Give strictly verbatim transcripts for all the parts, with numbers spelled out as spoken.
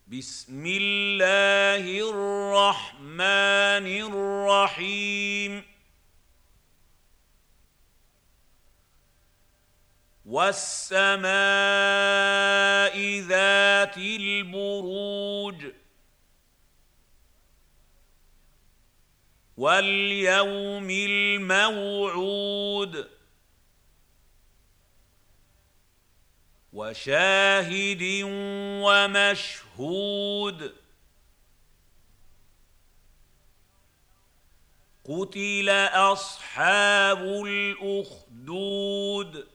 بسم الله الرحمن الرحيم والسماء ذات البروج واليوم الموعود وشاهد ومشهود قتل أصحاب الأخدود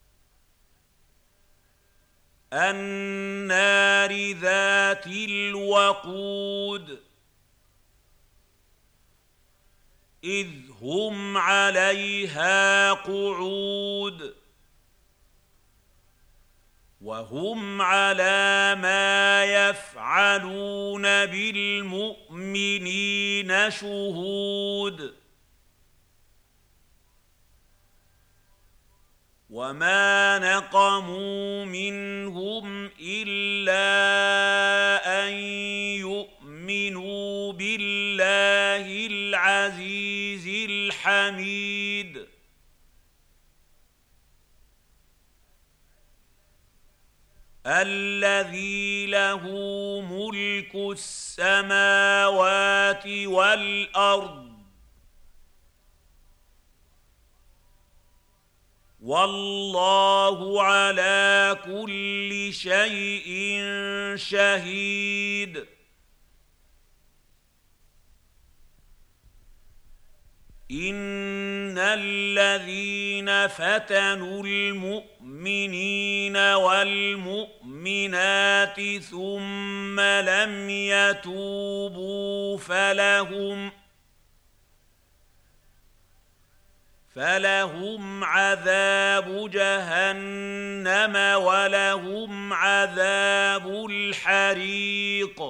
النار ذات الوقود إذ هم عليها قعود وهم على ما يفعلون بالمؤمنين شهود وما نقموا منهم إلا أن يؤمنوا بالله العزيز الحميد الذي له ملك السماوات والأرض والله على كل شيء شهيد إن الذين فتنوا المؤمنين والمؤمنات ثم لم يتوبوا فلهم فلهم عذاب جهنم ولهم عذاب الحريق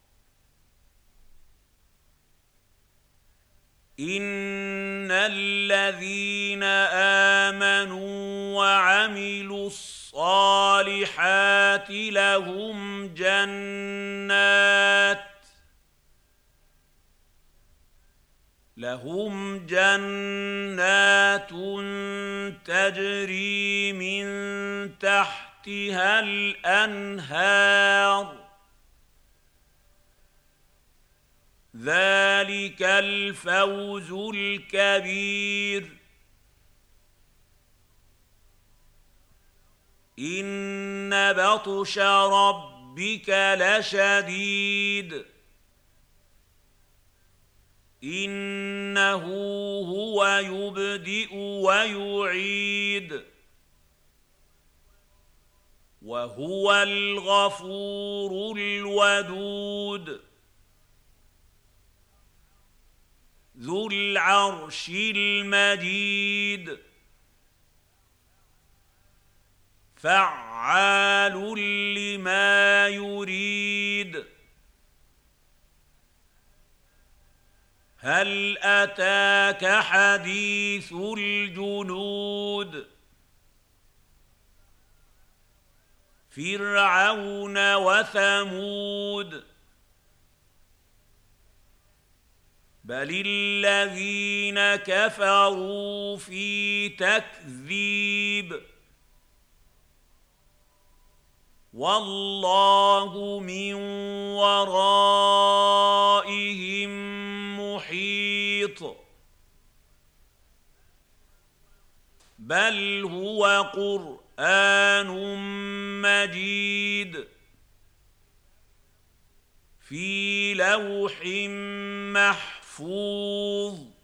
إن الذين آمنوا وعملوا الصالحات لهم جنات لهم جنات تجري من تحتها الأنهار ذلك الفوز الكبير إن بطش ربك لشديد إنه هو يبدئ ويعيد وهو الغفور الودود ذو العرش المجيد فعال لما يريد هل أتاك حديث الجنود فرعون وثمود بل الذين كفروا في تكذيب والله من ورائهم محيط بل هو قرآن مجيد في لوح محفوظ